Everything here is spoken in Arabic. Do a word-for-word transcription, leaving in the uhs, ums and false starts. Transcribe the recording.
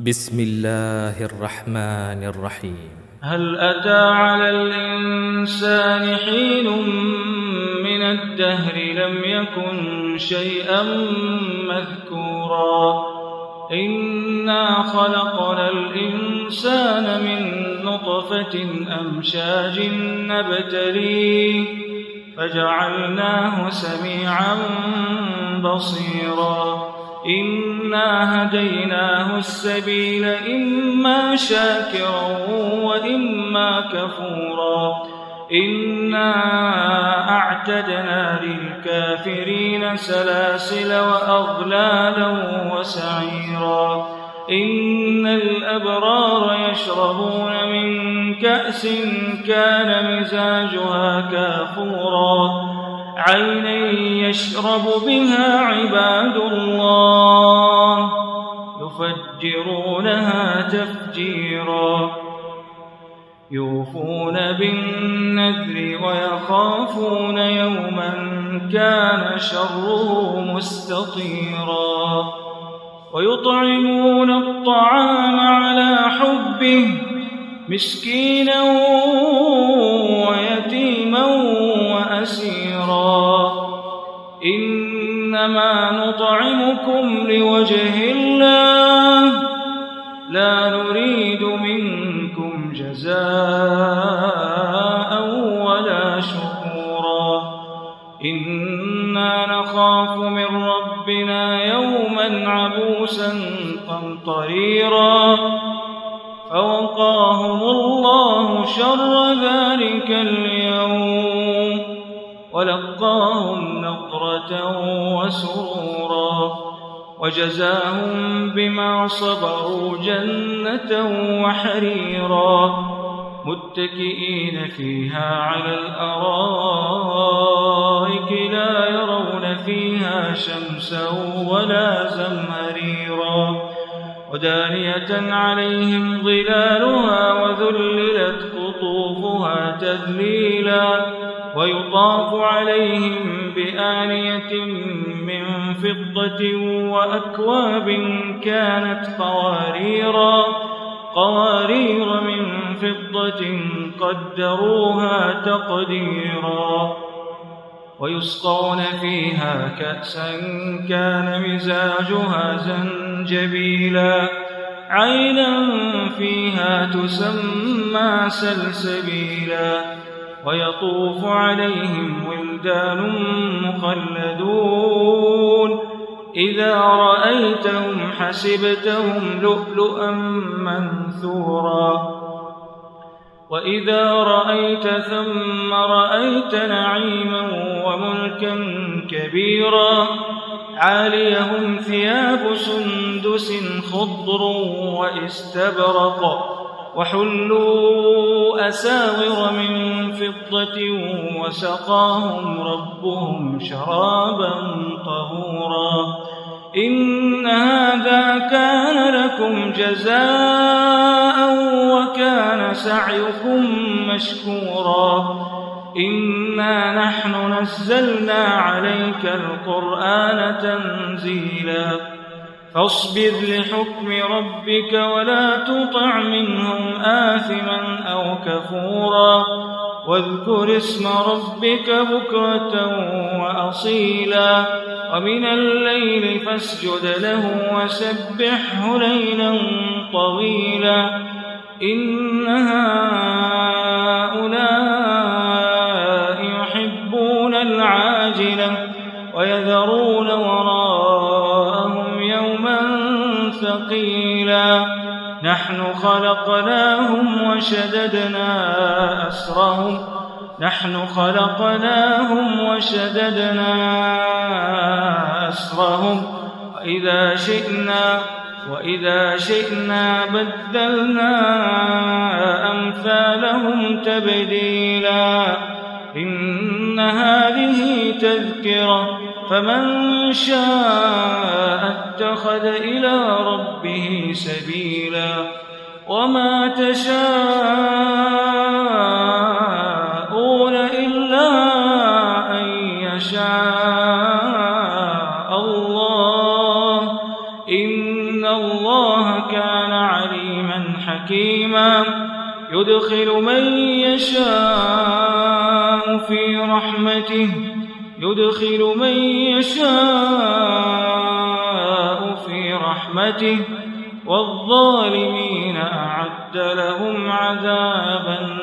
بسم الله الرحمن الرحيم. هل أتى على الإنسان حين من الدهر لم يكن شيئا مذكورا إنا خلقنا الإنسان من نطفة أمشاج نبتليه فجعلناه سميعا بصيرا إنا هديناه السبيل إما شاكرا وإما كفورا إنا أعتدنا للكافرين سلاسل وأغلالا وسعيرا إن الأبرار يشربون من كأس كان مزاجها كافورا عينا يشرب بها عباد الله يفجرونها تفجيرا يوفون بالنذر ويخافون يوما كان شره مستطيرا ويطعمون الطعام على حبه مسكينا ويتيما وأسيرا إنما نطعمكم لوجه الله لا نريد منكم جزاء ولا شكورا إنا نخاف من ربنا يوما عبوسا قمطريرا فوقاهم الله شر ذلك اليوم ولقاهم نضرة وسرورا وجزاهم بما صبروا جنة وحريرا متكئين فيها على الأرائك لا يرون فيها شمسا ولا زمهريرا ودانية عليهم ظلالها وذللت قطوفها تذليلا ويطاف عليهم بآنية من فضة وأكواب كانت قواريرا قوارير من فضة قدروها تقديرا ويسقون فيها كأسا كان مزاجها زنجبيلا عينا فيها تسمى سلسبيلا ويطوف عليهم ولدان مخلدون إذا رأيتهم حسبتهم لؤلؤا منثورا وإذا رأيت ثم رأيت نعيما وملكا كبيرا عاليهم ثياب سندس خضر واستبرق وحلوا أساور من فضة وسقاهم ربهم شرابا طهورا إن هذا كان لكم جزاء وكان سعيكم مشكورا إنا نحن نزلنا عليك القرآن تنزيلا فاصبر لحكم ربك ولا تطع منهم آثما أو كفورا واذكر اسم ربك بكرة وأصيلا ومن الليل فاسجد له وسبحه ليلا طويلا إن هؤلاء يحبون العاجلة ويذرون وراءهم يوما ثقيلا نحن خلقناهم وشددنا أسرهم نحن خلقناهم وشددنا أسرهم وإذا شئنا وإذا شئنا بدلنا أمثالهم تبديلا إن هذه تذكرة فمن شاء اتخذ إلى ربه سبيلا وما تشاءون إلا أن يشاء الله إن الله كان حكيما يدخل من يشاء في رحمته يدخل من يشاء في رحمته والظالمين أعد لهم عذابا